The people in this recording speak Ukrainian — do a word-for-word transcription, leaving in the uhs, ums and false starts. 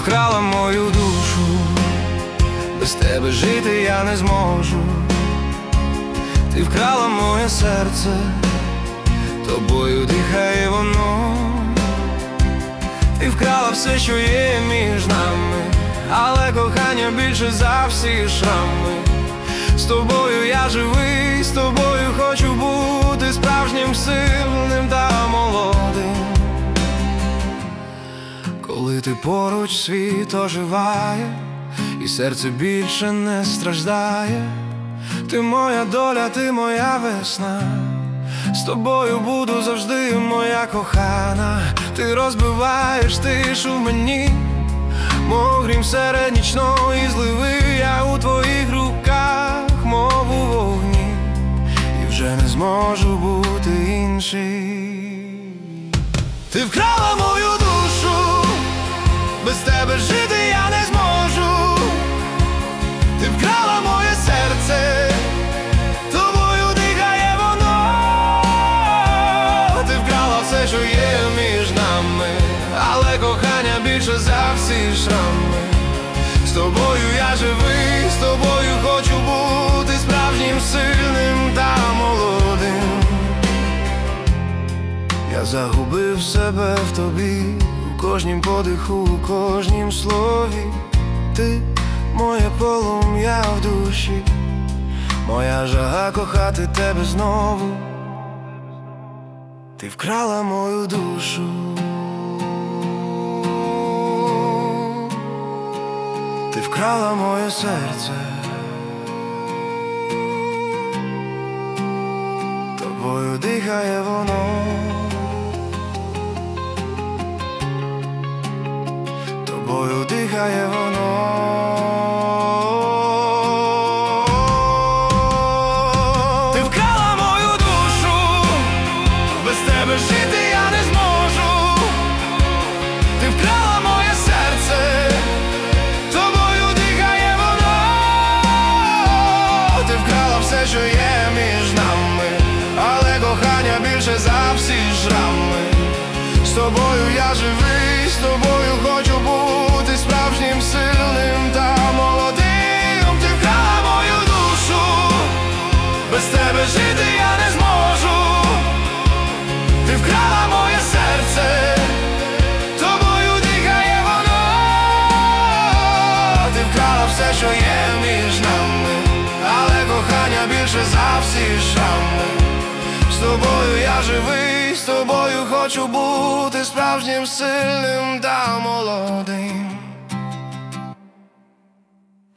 вкрала мою душу, без тебе жити я не зможу. Ти вкрала моє серце, тобою дихає воно. Ти вкрала все, що є між нами, але кохання більше за всі шрами. З тобою я живий, з тобою хочу бути справжнім, сильним та молодим. Коли ти поруч, світ оживає, і серце більше не страждає. Ти моя доля, ти моя весна, з тобою буду завжди, моя кохана. Ти розбиваєш тишу в мені, мов грім серед нічної зливи. Я у твоїх руках, мов у вогні, і вже не зможу бути інший. Ти вкрала мою душу, без тебе жити я не зможу. Ти вкрала моє серце, тобою дихає воно. Ти вкрала все, що є між нами, але кохання більше за всі шрами. З тобою я живий, з тобою хочу бути справжнім, сильним та молодим. Я загубив себе в тобі, у кожнім подиху, у кожнім слові. Ти моє полум'я в душі, моя жага кохати тебе знову. Ти вкрала мою душу, ти вкрала моє серце, тобою дихає воно. Тобою дихає воно. Ти вкрала мою душу, без тебе жити я не зможу. Ти вкрала моє серце, тобою дихає воно. Ти вкрала все, що є між нами, але кохання більше за всі шрами. З тобою я живий, з тобою хочу бути справжнім, сильним та молодим. Ти вкрала мою душу, без тебе жити я не зможу. Ти вкрала моє серце, тобою дихає воно. Ти вкрала все, що є між нами, але кохання більше за всі шрами. З тобою я живий, з тобою хочу бути справжнім, сильним та молодим.